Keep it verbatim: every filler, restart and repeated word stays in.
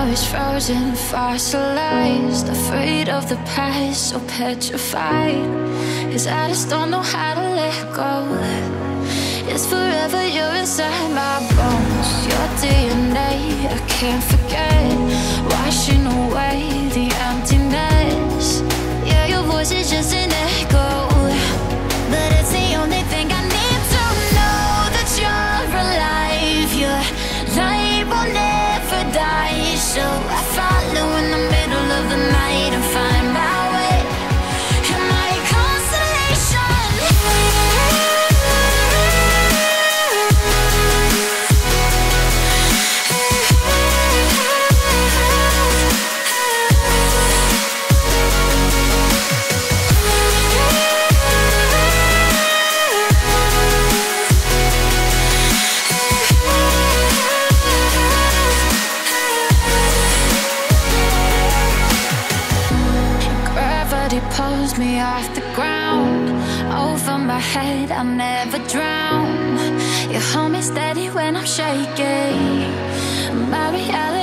memories frozen, fossilized, afraid of the past, so petrified. Cause I just don't know how to let go. It's forever, you're inside my bones. Your D N A, I can't forget. Washing away the emptiness. Yeah, your voice is just an echo, but it's the only thing I need to know that you're alive. Your light will never die. So I follow in the middle of the night and find my way. You're my constellation. Pulls me off the ground. Over my head, I'll never drown. You hold me steady when I'm shaking. My reality